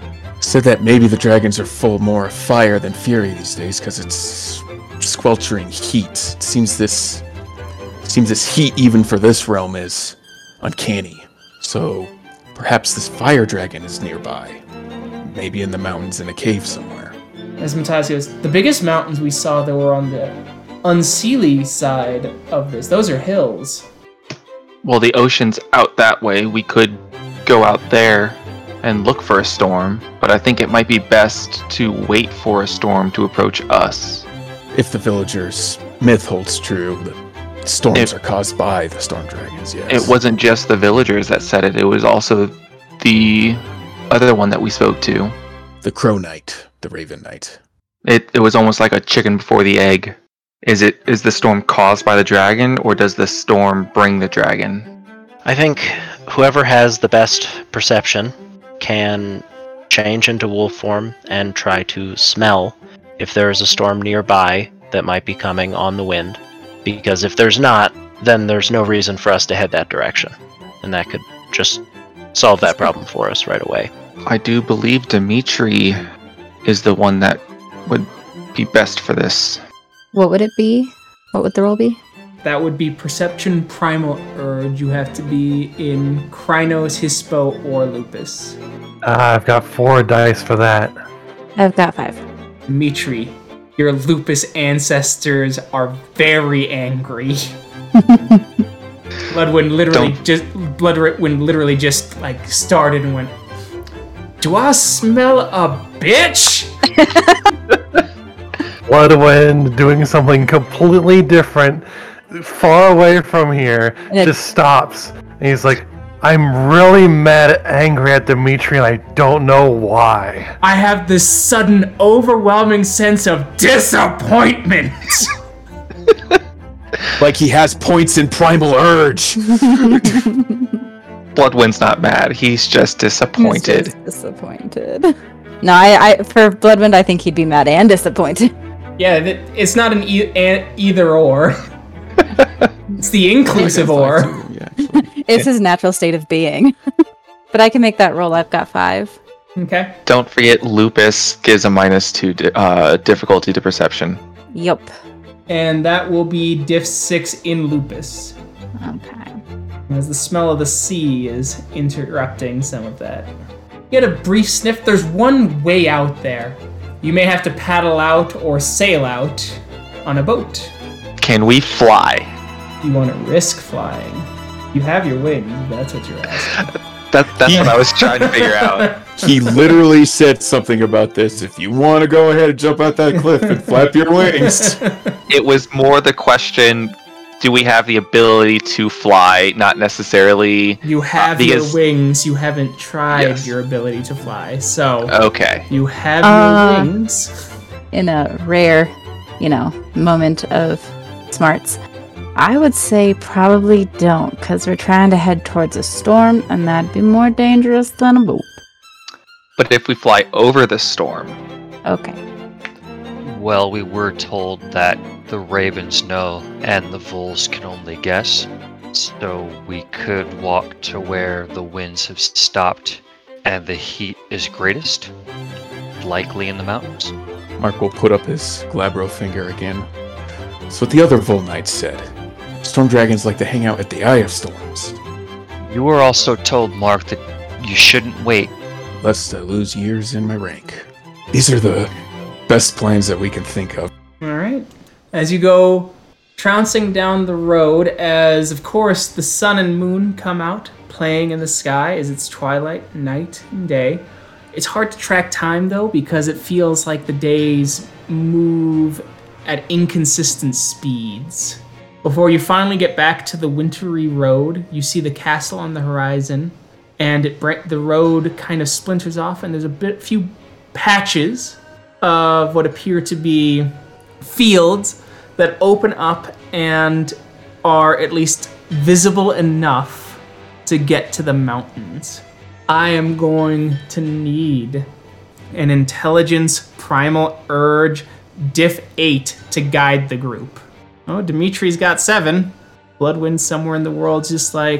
[SPEAKER 4] said that maybe the dragons are full more of fire than fury these days because it's squelching heat. It seems this heat, even for this realm, is uncanny. So perhaps this fire dragon is nearby. Maybe in the mountains in a cave somewhere.
[SPEAKER 1] As Matthias goes, the biggest mountains we saw that were on the Unseelie side of this, those are hills.
[SPEAKER 7] Well, the ocean's out that way. We could go out there and look for a storm, but I think it might be best to wait for a storm to approach us.
[SPEAKER 4] If the villagers' myth holds true, the storms are caused by the storm dragons, yes.
[SPEAKER 7] It wasn't just the villagers that said it, it was also the other one that we spoke to.
[SPEAKER 4] The Crow Knight, the Raven Knight.
[SPEAKER 7] It was almost like a chicken before the egg. Is the storm caused by the dragon, or does the storm bring the dragon?
[SPEAKER 2] I think whoever has the best perception can change into wolf form and try to smell if there is a storm nearby that might be coming on the wind. Because if there's not, then there's no reason for us to head that direction. And that could just solve that problem for us right away.
[SPEAKER 7] I do believe Dimitri is the one that would be best for this.
[SPEAKER 3] What would it be? What would the roll be?
[SPEAKER 1] That would be Perception Primal Urge. You have to be in Krynos, Hispo, or Lupus.
[SPEAKER 6] I've got 4 dice for that.
[SPEAKER 3] I've got 5.
[SPEAKER 1] Dimitri, your Lupus ancestors are very angry. Bloodwind literally just like started and went, "Do I smell a bitch?"
[SPEAKER 6] Bloodwind doing something completely different, far away from here, just stops. And he's like, I'm really angry at Dimitri, and I don't know why.
[SPEAKER 1] I have this sudden, overwhelming sense of disappointment.
[SPEAKER 4] Like he has points in Primal Urge.
[SPEAKER 7] Bloodwind's not mad. He's just disappointed.
[SPEAKER 3] He's just disappointed. No, I for Bloodwind, I think he'd be mad and disappointed.
[SPEAKER 1] Yeah, it's not an either or. It's the inclusive or.
[SPEAKER 3] It's his natural state of being. But I can make that roll. I've got 5.
[SPEAKER 1] Okay.
[SPEAKER 7] Don't forget, Lupus gives a -2 difficulty to perception.
[SPEAKER 3] Yup.
[SPEAKER 1] And that will be diff 6 in Lupus.
[SPEAKER 3] Okay.
[SPEAKER 1] As the smell of the sea is interrupting some of that. You get a brief sniff. There's one way out there. You may have to paddle out or sail out on a boat.
[SPEAKER 7] Can we fly?
[SPEAKER 1] You want to risk flying. You have your wings, that's what you're asking.
[SPEAKER 7] That's what I was trying to figure out.
[SPEAKER 4] He literally said something about this. If you want to go ahead and jump out that cliff and flap your wings.
[SPEAKER 7] It was more the question, do we have the ability to fly, not necessarily...
[SPEAKER 1] You have your wings, you haven't tried your ability to fly, so...
[SPEAKER 7] Okay.
[SPEAKER 1] You have your wings.
[SPEAKER 3] In a rare, moment of smarts, I would say probably don't, because we're trying to head towards a storm, and that'd be more dangerous than a boat.
[SPEAKER 7] But if we fly over the storm...
[SPEAKER 3] Okay.
[SPEAKER 5] Well, we were told that the ravens know and the voles can only guess, so we could walk to where the winds have stopped and the heat is greatest, likely in the mountains.
[SPEAKER 4] Mark will put up his Glabro finger again. That's what the other Vol Knights said. Storm dragons like to hang out at the Eye of Storms.
[SPEAKER 5] You were also told, Mark, that you shouldn't wait.
[SPEAKER 4] Lest I lose years in my rank. These are the best plans that we can think of.
[SPEAKER 1] Alright. As you go trouncing down the road, as of course the sun and moon come out, playing in the sky as it's twilight, night, and day. It's hard to track time though, because it feels like the days move at inconsistent speeds. Before you finally get back to the wintry road, you see the castle on the horizon, and the road kind of splinters off, and there's few patches of what appear to be fields that open up and are at least visible enough to get to the mountains. I am going to need an Intelligence Primal Urge Diff 8 to guide the group. Oh, Dimitri's got 7. Bloodwind somewhere in the world's just like,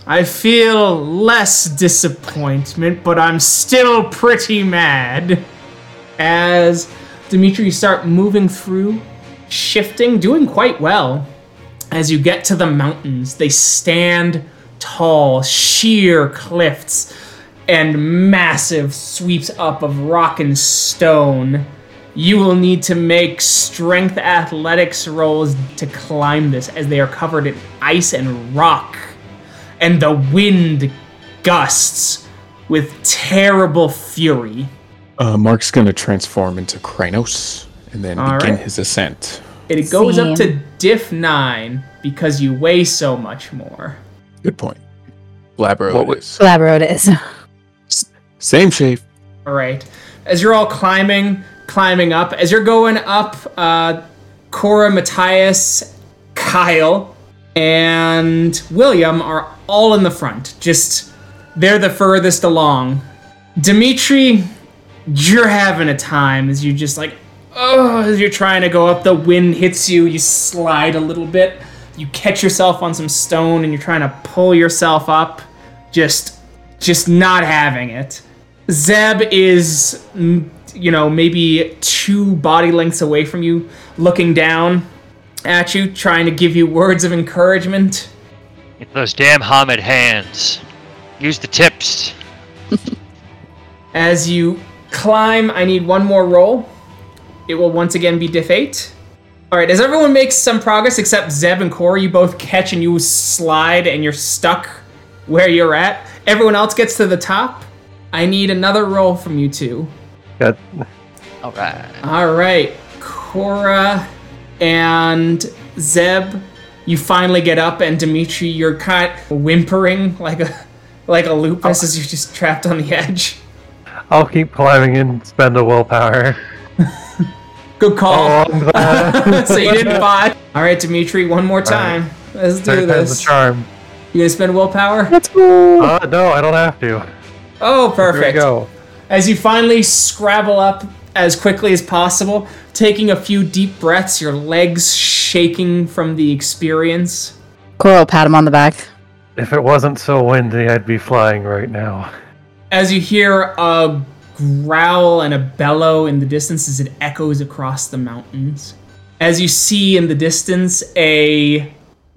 [SPEAKER 1] I feel less disappointment, but I'm still pretty mad. As Dimitri, you start moving through, shifting, doing quite well. As you get to the mountains, they stand tall, sheer cliffs, and massive sweeps up of rock and stone. You will need to make strength athletics rolls to climb this, as they are covered in ice and rock. And the wind gusts with terrible fury.
[SPEAKER 4] Mark's gonna transform into Krynos and then begin his ascent.
[SPEAKER 1] It goes up to diff 9 because you weigh so much more.
[SPEAKER 4] Good point. Blabro it is.
[SPEAKER 3] Blabro it is.
[SPEAKER 4] Same shape.
[SPEAKER 1] All right. As you're all climbing up, as you're going up, Cora, Matthias, Kyle, and William are all in the front. They're the furthest along. Dimitri, you're having a time as you just as you're trying to go up, the wind hits you, you slide a little bit, you catch yourself on some stone and you're trying to pull yourself up, just not having it. Zeb is, maybe 2 body lengths away from you, looking down at you, trying to give you words of encouragement.
[SPEAKER 5] Get those damn Hamid hands. Use the tips.
[SPEAKER 1] As you climb, I need one more roll. It will once again be diff 8. All right, as everyone makes some progress, except Zeb and Corey, you both catch and you slide and you're stuck where you're at. Everyone else gets to the top. I need another roll from you two.
[SPEAKER 6] Good.
[SPEAKER 5] All
[SPEAKER 1] right. Cora and Zeb, you finally get up, and Dimitri, you're kind of whimpering like a lupus as you're just trapped on the edge.
[SPEAKER 6] I'll keep climbing and spend a willpower.
[SPEAKER 1] Good call.
[SPEAKER 6] Oh, I'm glad.
[SPEAKER 1] So you didn't buy. All right, Dimitri, one more time. Right. Let's do this.
[SPEAKER 6] The charm.
[SPEAKER 1] You gonna spend willpower?
[SPEAKER 3] Let's go.
[SPEAKER 6] No, I don't have to.
[SPEAKER 1] Oh, perfect.
[SPEAKER 6] Here we go.
[SPEAKER 1] As you finally scrabble up as quickly as possible, taking a few deep breaths, your legs shaking from the experience.
[SPEAKER 3] Cora will pat him on the back.
[SPEAKER 6] If it wasn't so windy, I'd be flying right now.
[SPEAKER 1] As you hear a growl and a bellow in the distance as it echoes across the mountains. As you see in the distance a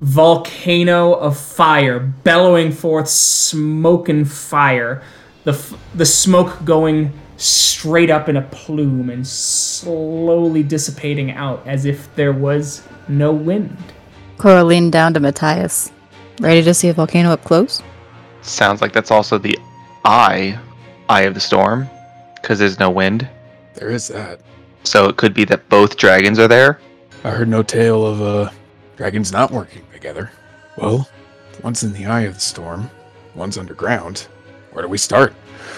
[SPEAKER 1] volcano of fire bellowing forth smoke and fire. The smoke going straight up in a plume and slowly dissipating out as if there was no wind.
[SPEAKER 3] Cora leaned down to Matthias. Ready to see a volcano up close?
[SPEAKER 7] Sounds like that's also the eye of the storm, because there's no wind.
[SPEAKER 4] There is that.
[SPEAKER 7] So it could be that both dragons are there.
[SPEAKER 4] I heard no tale of dragons not working together. Well, one's in the eye of the storm, one's underground. Where do we start?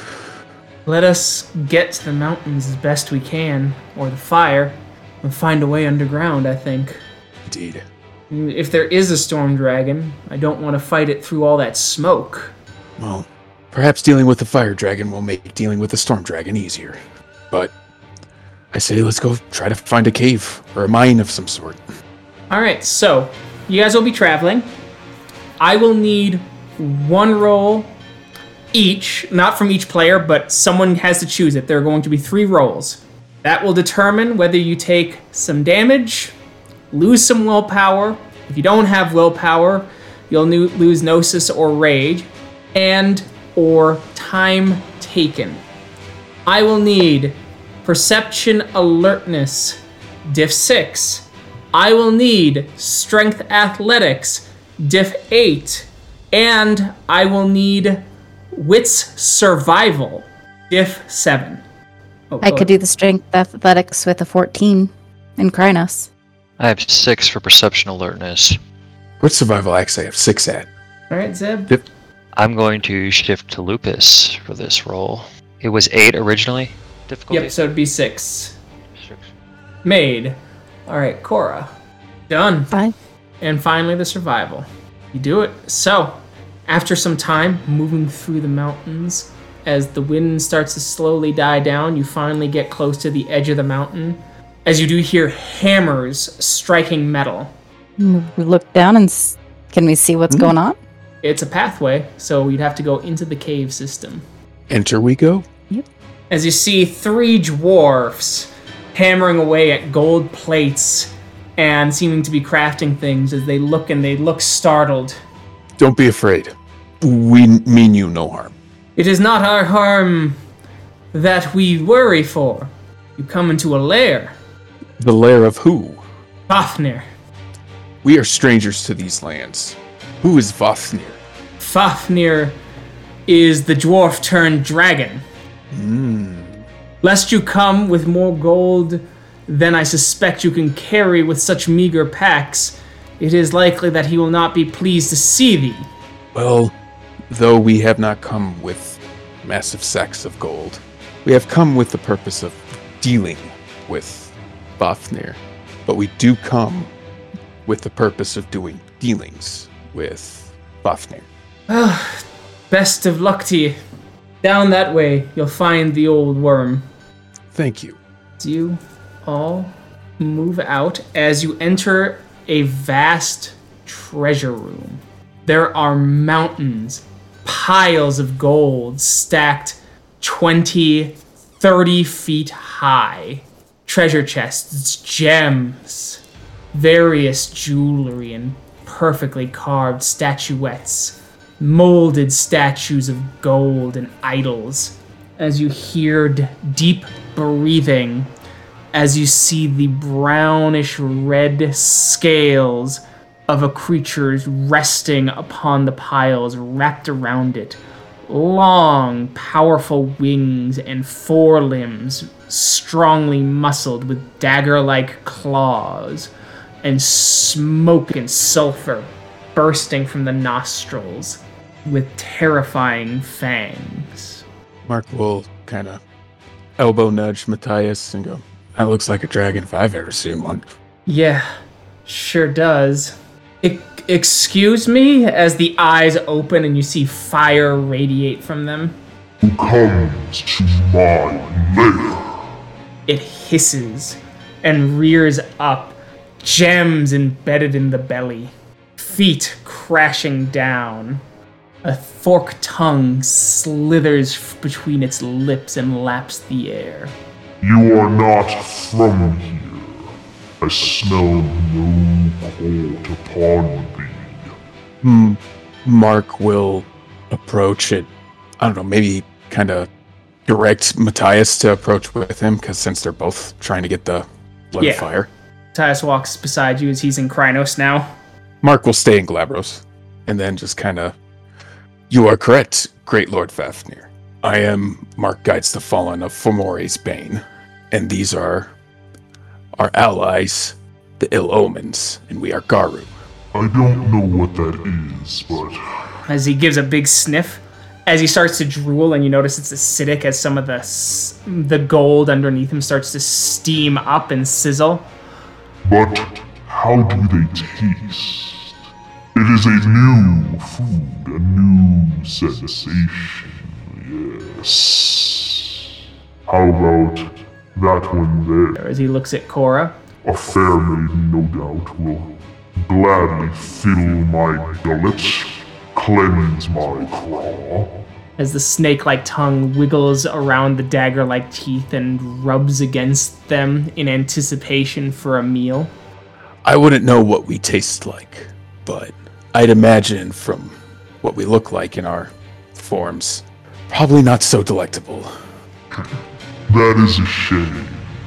[SPEAKER 1] Let us get to the mountains as best we can, or the fire, and find a way underground, I think.
[SPEAKER 4] Indeed.
[SPEAKER 1] If there is a storm dragon, I don't want to fight it through all that smoke.
[SPEAKER 4] Well, perhaps dealing with the fire dragon will make dealing with the storm dragon easier. But I say let's go try to find a cave or a mine of some sort.
[SPEAKER 1] Alright, so you guys will be traveling. I will need one roll each, not from each player, but someone has to choose it. There are going to be 3 rolls. That will determine whether you take some damage, lose some willpower. If you don't have willpower, you'll lose Gnosis or Rage, and or time taken. I will need Perception Alertness, diff 6. I will need Strength Athletics, diff 8. And I will need Wits Survival, diff 7.
[SPEAKER 3] I could do the Strength Athletics with a 14 in Krynos.
[SPEAKER 5] I have 6 for Perception Alertness.
[SPEAKER 4] What survival axe I have 6 at?
[SPEAKER 1] Alright, Zeb.
[SPEAKER 4] Yep.
[SPEAKER 5] I'm going to shift to Lupus for this roll. It was 8 originally. Difficulty?
[SPEAKER 1] Yep, so it'd be 6. Made. Alright, Cora. Done.
[SPEAKER 3] Fine.
[SPEAKER 1] And finally, the survival. You do it. So, after some time moving through the mountains, as the wind starts to slowly die down, you finally get close to the edge of the mountain, as you do hear hammers striking metal.
[SPEAKER 3] We look down and can we see what's going on?
[SPEAKER 1] It's a pathway, so you'd have to go into the cave system.
[SPEAKER 4] Enter we go?
[SPEAKER 1] As you see 3 dwarfs hammering away at gold plates and seeming to be crafting things as they look startled.
[SPEAKER 4] Don't be afraid. We mean you no harm.
[SPEAKER 1] It is not our harm that we worry for. You come into a lair.
[SPEAKER 4] The lair of who?
[SPEAKER 1] Fafnir.
[SPEAKER 4] We are strangers to these lands. Who is Fafnir?
[SPEAKER 1] Fafnir is the dwarf turned dragon. Lest you come with more gold than I suspect you can carry with such meager packs, it is likely that he will not be pleased to see thee.
[SPEAKER 4] Well, though we have not come with massive sacks of gold, we have come with the purpose of dealing with Fafnir. But we do come with the purpose of doing dealings with Fafnir.
[SPEAKER 1] Best of luck to you. Down that way, you'll find the old worm.
[SPEAKER 4] Thank you.
[SPEAKER 1] You all move out as you enter a vast treasure room. There are mountains, piles of gold stacked 20, 30 feet high. Treasure chests, gems, various jewelry, and perfectly carved statuettes, molded statues of gold and idols. As you hear deep breathing, as you see the brownish red scales of a creature resting upon the piles wrapped around it. Long, powerful wings and forelimbs, strongly muscled with dagger-like claws, and smoke and sulfur bursting from the nostrils with terrifying fangs.
[SPEAKER 4] Mark will kind of elbow nudge Matthias and go, that looks like a dragon if I've ever seen one.
[SPEAKER 1] Yeah, sure does. Excuse me, as the eyes open and you see fire radiate from them.
[SPEAKER 8] Who comes to my lair?
[SPEAKER 1] It hisses and rears up, gems embedded in the belly, feet crashing down. A forked tongue slithers between its lips and laps the air.
[SPEAKER 8] You are not from here. I smell no court upon thee.
[SPEAKER 4] Mark will approach it. I don't know, maybe kind of direct Matthias to approach with him, because since they're both trying to get the blood of fire.
[SPEAKER 1] Matthias walks beside you as he's in Krynos now.
[SPEAKER 4] Mark will stay in Glabros, and then just kind of, you are correct, Great Lord Fafnir. I am Mark Guides the Fallen of Fomori's Bane, and these are our allies, the Ill Omens, and we are Garu.
[SPEAKER 8] I don't know what that is, but...
[SPEAKER 1] As he gives a big sniff, as he starts to drool, and you notice it's acidic as some of the gold underneath him starts to steam up and sizzle.
[SPEAKER 8] But how do they taste? It is a new food, a new sensation, yes. How about that one there?
[SPEAKER 1] As he looks at Cora.
[SPEAKER 8] A fair maiden, no doubt, will gladly fill my gullet, cleanse my craw.
[SPEAKER 1] As the snake-like tongue wiggles around the dagger-like teeth and rubs against them in anticipation for a meal.
[SPEAKER 4] I wouldn't know what we taste like, but I'd imagine from what we look like in our forms, probably not so delectable.
[SPEAKER 8] That is a shame.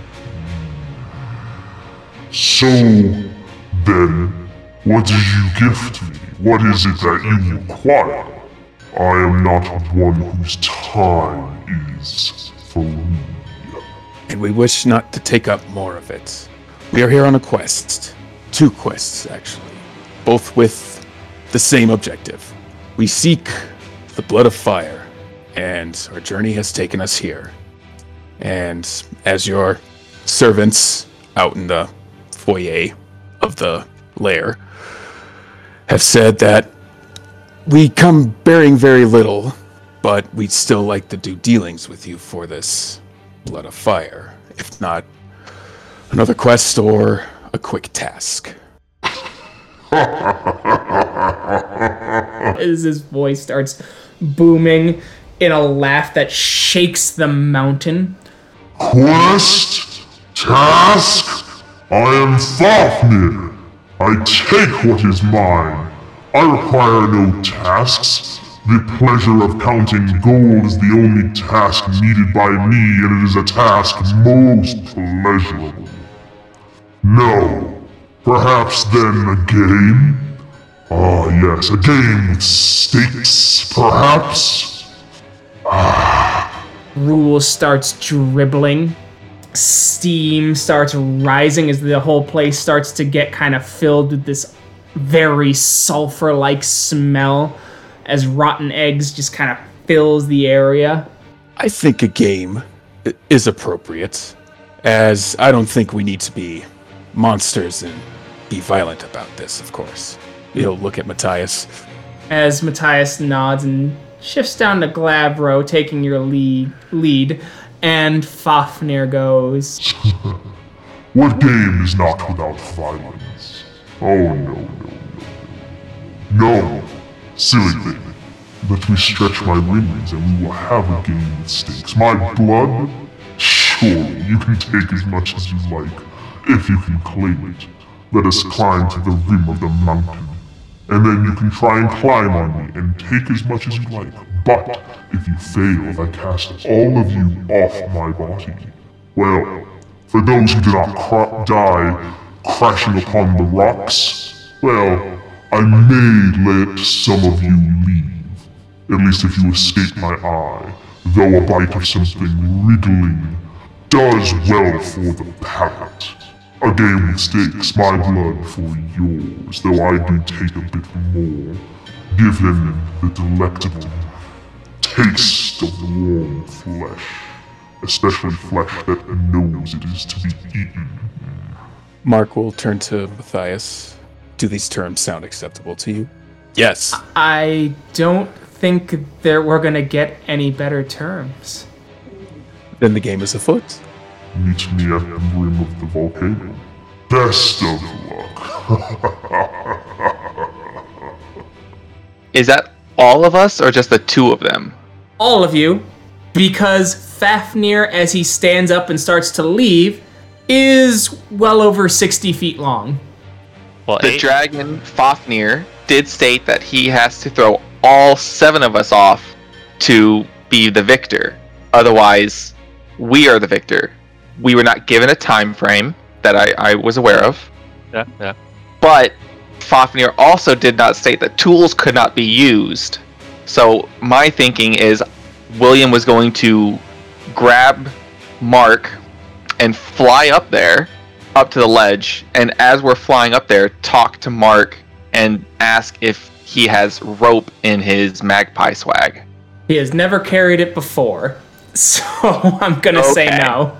[SPEAKER 8] So, then, what do you gift me? What is it that you require? I am not one whose time is free.
[SPEAKER 4] And we wish not to take up more of it. We are here on a quest. 2 quests, actually. Both with the same objective. We seek the blood of fire, and our journey has taken us here. And as your servants out in the foyer of the lair have said that we come bearing very little, but we'd still like to do dealings with you for this blood of fire. If not another quest or a quick task.
[SPEAKER 1] as his voice starts booming in a laugh that shakes the mountain.
[SPEAKER 8] Quest? Task? I am Fafnir. I take what is mine. I require no tasks. The pleasure of counting gold is the only task needed by me, and it is a task most pleasurable. No. Perhaps then a game? Ah, yes, a game with stakes, perhaps?
[SPEAKER 1] Rule starts dribbling. Steam starts rising as the whole place starts to get kind of filled with this very sulfur-like smell as rotten eggs just kind of fills the area.
[SPEAKER 4] I think a game is appropriate, as I don't think we need to be monsters and be violent about this, of course. He'll look at Matthias.
[SPEAKER 1] As Matthias nods and shifts down to Glabro, taking your lead, and Fafnir goes,
[SPEAKER 8] What game is not without violence? Oh, no. No, silly thing. Let me stretch my wings and we will have a game with stakes. My blood? Surely, you can take as much as you like, if you can claim it. Let us climb to the rim of the mountain. And then you can try and climb on me and take as much as you like. But if you fail, if I cast all of you off my body, well, for those who do not die crashing upon the rocks, well, I may let some of you leave. At least if you escape my eye, though a bite of something wriggling does well for the palate. A game with stakes, my blood for yours, though I do take a bit more. Give them the delectable taste of the warm flesh, especially flesh that knows it is to be eaten.
[SPEAKER 4] Mark will turn to Matthias. Do these terms sound acceptable to you? Yes.
[SPEAKER 1] I don't think we're gonna get any better terms.
[SPEAKER 4] Then the game is afoot.
[SPEAKER 8] Meet me at the rim of the volcano. Best of luck.
[SPEAKER 7] Is that all of us or just the two of them?
[SPEAKER 1] All of you, because Fafnir, as he stands up and starts to leave, is well over 60 feet long.
[SPEAKER 5] Well,
[SPEAKER 7] The dragon, Fafnir, did state that he has to throw all 7 of us off to be the victor. Otherwise, we are the victor. We were not given a time frame that I was aware of.
[SPEAKER 5] Yeah.
[SPEAKER 7] But Fafnir also did not state that tools could not be used. So my thinking is William was going to grab Mark and fly up there, up to the ledge, and as we're flying up there, talk to Mark and ask if he has rope in his magpie swag.
[SPEAKER 1] He has never carried it before, so I'm gonna say no.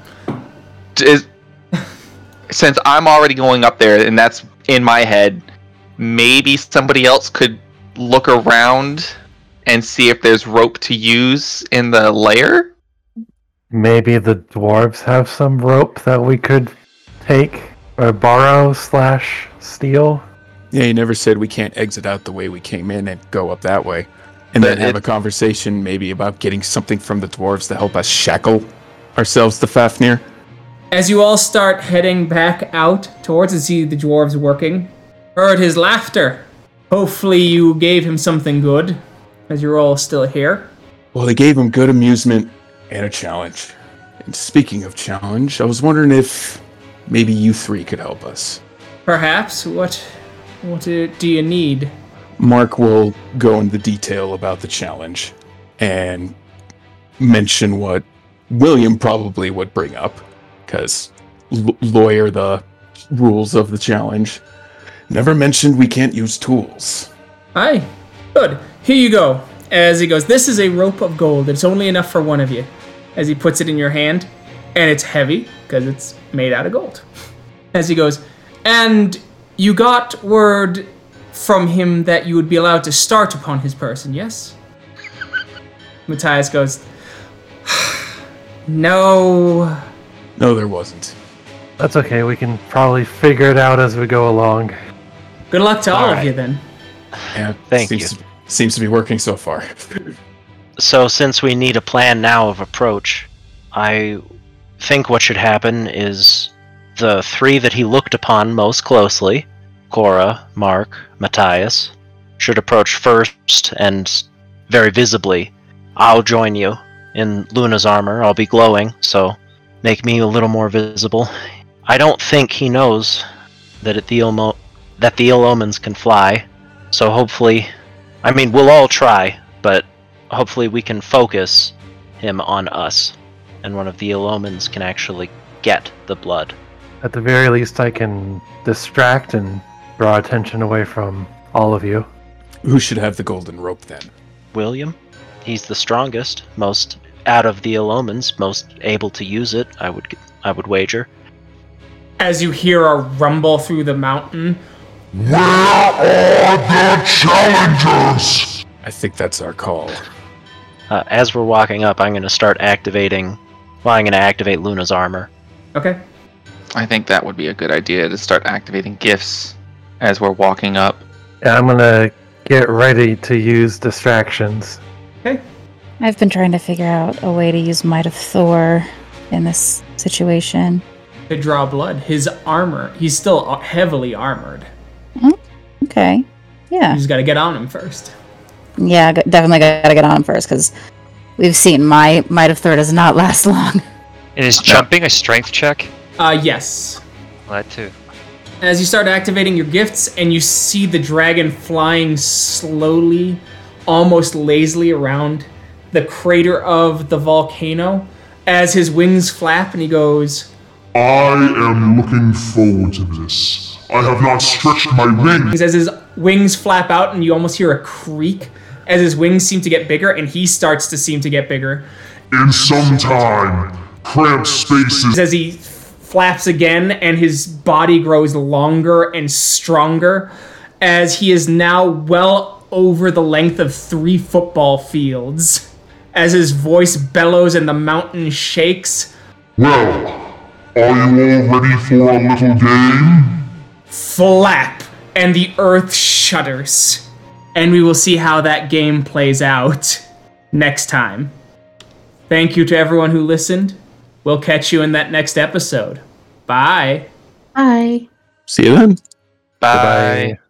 [SPEAKER 7] Since I'm already going up there, and that's in my head, maybe somebody else could look around and see if there's rope to use in the lair?
[SPEAKER 6] Maybe the dwarves have some rope that we could take or borrow / steal.
[SPEAKER 4] Yeah, he never said we can't exit out the way we came in and go up that way. And then have a conversation maybe about getting something from the dwarves to help us shackle ourselves to Fafnir.
[SPEAKER 1] As you all start heading back out towards and see the dwarves working, heard his laughter. Hopefully you gave him something good, as you're all still here.
[SPEAKER 4] Well, they gave him good amusement and a challenge. And speaking of challenge, I was wondering if maybe you 3 could help us.
[SPEAKER 1] Perhaps. What do you need?
[SPEAKER 4] Mark will go into detail about the challenge and mention what William probably would bring up, because lawyer the rules of the challenge. Never mentioned we can't use tools.
[SPEAKER 1] Aye. Good. Here you go. As he goes, this is a rope of gold. It's only enough for one of you. As he puts it in your hand, and it's heavy because it's made out of gold. As he goes, and you got word from him that you would be allowed to start upon his person, yes? Matthias goes, no.
[SPEAKER 4] No, there wasn't.
[SPEAKER 6] That's okay, we can probably figure it out as we go along.
[SPEAKER 1] Good luck to all
[SPEAKER 2] All
[SPEAKER 1] of
[SPEAKER 2] right.
[SPEAKER 1] you then.
[SPEAKER 4] Yeah,
[SPEAKER 2] Thank
[SPEAKER 4] seems
[SPEAKER 2] you.
[SPEAKER 4] Seems to be working so far.
[SPEAKER 2] So since we need a plan now of approach, I think what should happen is the three that he looked upon most closely, Cora, Mark, Matthias, should approach first and very visibly. I'll join you in Luna's armor. I'll be glowing, so make me a little more visible. I don't think he knows that the Illomans can fly, so hopefully, I mean, we'll all try, but hopefully we can focus him on us, and one of the Illomans can actually get the blood.
[SPEAKER 6] At the very least, I can distract and draw attention away from all of you.
[SPEAKER 4] Who should have the golden rope then?
[SPEAKER 2] William? He's the strongest, most out of the Illomans, most able to use it, I would wager.
[SPEAKER 1] As you hear a rumble through the mountain,
[SPEAKER 8] Where are the challengers?
[SPEAKER 4] I think that's our call.
[SPEAKER 2] As we're walking up, I'm going to activate Luna's armor.
[SPEAKER 1] okay.
[SPEAKER 7] I think that would be a good idea to start activating gifts as we're walking up.
[SPEAKER 6] Yeah, I'm gonna get ready to use distractions.
[SPEAKER 1] Okay.
[SPEAKER 3] I've been trying to figure out a way to use Might of Thor in this situation.
[SPEAKER 1] To draw blood. His armor, he's still heavily armored.
[SPEAKER 3] Okay. Yeah.
[SPEAKER 1] You just gotta get on him first.
[SPEAKER 3] Yeah, definitely gotta get on him first, because we've seen my Might of Thor does not last long.
[SPEAKER 5] And is jumping a strength check?
[SPEAKER 1] Yes.
[SPEAKER 5] Well, that too.
[SPEAKER 1] As you start activating your gifts and you see the dragon flying slowly, almost lazily around the crater of the volcano, as his wings flap and he goes,
[SPEAKER 8] I am looking forward to this. I have not stretched my wings.
[SPEAKER 1] as his wings flap out and you almost hear a creak as his wings seem to get bigger and he starts to seem to get bigger.
[SPEAKER 8] In some time, cramped spaces.
[SPEAKER 1] As he flaps again and his body grows longer and stronger as he is now well over the length of 3 football fields. As his voice bellows and the mountain shakes.
[SPEAKER 8] Well, are you all ready for a little game?
[SPEAKER 1] Flap, and the earth shudders. And we will see how that game plays out next time. Thank you to everyone who listened. We'll catch you in that next episode. Bye.
[SPEAKER 3] Bye.
[SPEAKER 4] See you then.
[SPEAKER 7] Bye.
[SPEAKER 6] Bye.